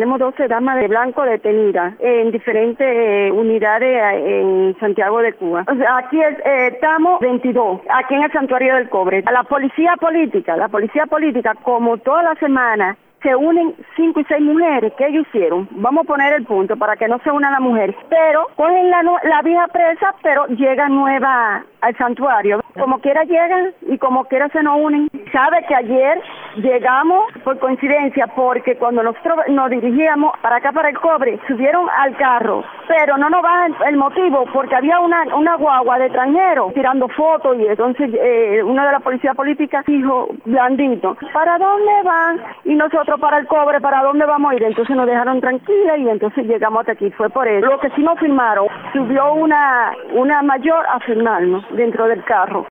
tenemos 12 damas de blanco detenidas en diferentes unidades en Santiago de Cuba. O sea, aquí estamos 22, aquí en el Santuario del Cobre. La policía política, como toda la semana, se unen 5 y 6 mujeres. ¿Qué ellos hicieron? Vamos a poner el punto para que no se unan las mujeres. Pero cogen la vieja presa, pero llegan nueva al santuario. Como quiera llegan y como quiera se nos unen. Sabe que ayer llegamos por coincidencia, porque cuando nosotros nos dirigíamos para acá, para el Cobre, subieron al carro, pero no nos bajan el motivo, porque había una guagua de extranjeros tirando fotos, y entonces una de la policía política dijo, blandito, ¿para dónde van? Y nosotros, para el Cobre, ¿para dónde vamos a ir? Entonces nos dejaron tranquilas y entonces llegamos hasta aquí. Fue por eso. Lo que sí nos firmaron, subió una mayor a firmarnos dentro del carro.